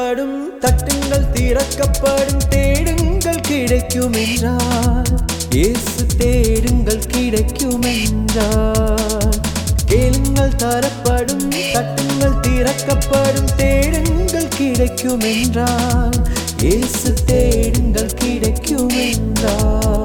தரப்படும் தட்டுங்கள் திறக்கப்படும் தேடுங்கள் கிடைக்கும் என்றார் இயேசு தேடுங்கள் கிடைக்கும் என்றார் கேளுங்கள் தரப்படும் தட்டுங்கள் திறக்கப்படும் தேடுங்கள் கிடைக்கும் என்றார் இயேசு தேடுங்கள் கிடைக்கும் என்றார்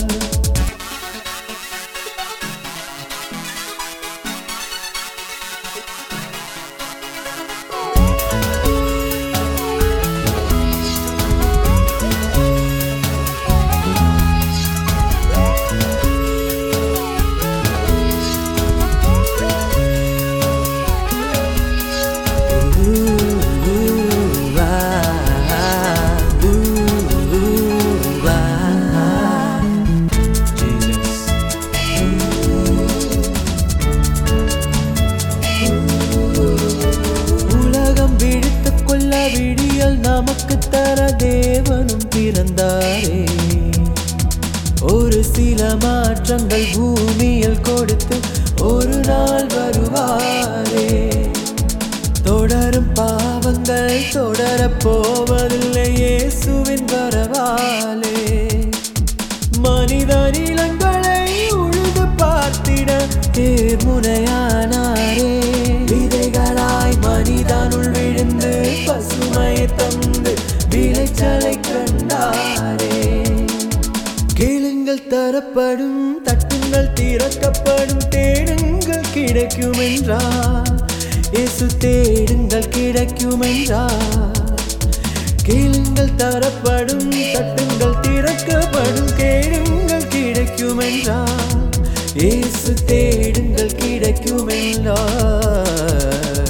விடியல் நமக்கு தர தேவனும் பிறந்தாரே ஒரு சில மாற்றங்கள் பூமியில் கொடுத்து ஒரு நாள் வருவாரே தொடரும் பாவங்கள் தொடரப் போவதில்லை இயேசுவின் வரவாலே மனித நிலங்களை உழுது பார்த்திட தேர்முனையானாரே விதைகளாய் மனிதனுள் விழுந்து பசுமையை தந்து விளைச்சலை கண்டாரே கேளுங்கள் தரப்படும் தட்டுங்கள் திறக்கப்படும் தேடுங்கள் கிடைக்கும் என்றார் இயேசு தேடுங்கள் கிடைக்கும் என்றார் கேளுங்கள் தரப்படும் தட்டுங்கள் திறக்கப்படும் கேளுங்கள் கிடைக்கும் என்றார் இயேசு தேடுங்கள் கிடைக்கும் என்றார்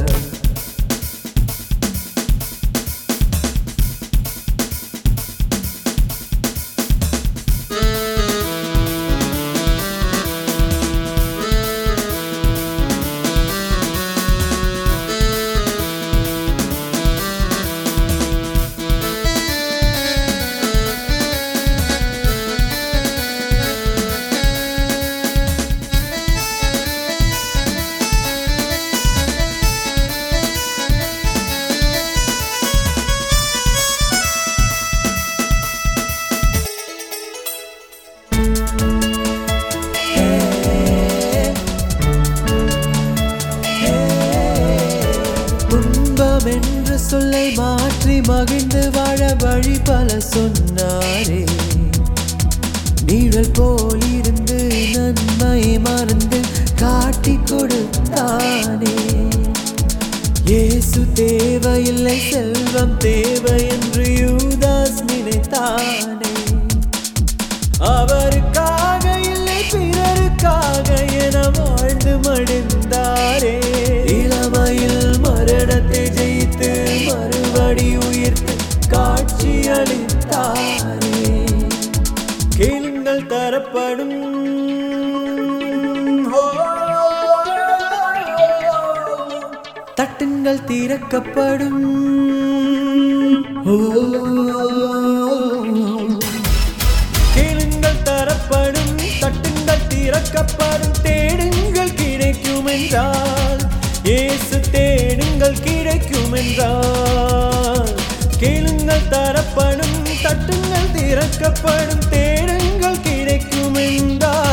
என்று சொல்லை மாற்றி மகிழ்ந்து வாழ வழி பல சொன்னாரே நீழல் போல் இருந்து நன்மை மறந்து காட்டி கொடுத்தானே இயேசு தேவையில்லை செல்வம் தேவை என்று யூதாஸ் நினைத்தானே அவருக்காக இல்லை பிறருக்காக என வாழ்ந்து மடிந்தாரே இளமையில் மரணத்தை ஜெயித்து மறுபடி உயிர்த்து காட்சி அளித்தாரே கேளுங்கள் தரப்படும் தட்டுங்கள் திறக்கப்படும் கேளுங்கள் தரப்படும் தட்டுங்கள் திறக்கப்படும் தேடுங்கள் கிடைக்கும் என்றால் இயேசு தேடுங்கள் கிடைக்கும் என்றால் கேளுங்கள் தரப்படும் தட்டுங்கள் திறக்கப்படும் தேடுங்கள் கிடைக்கும் என்றால்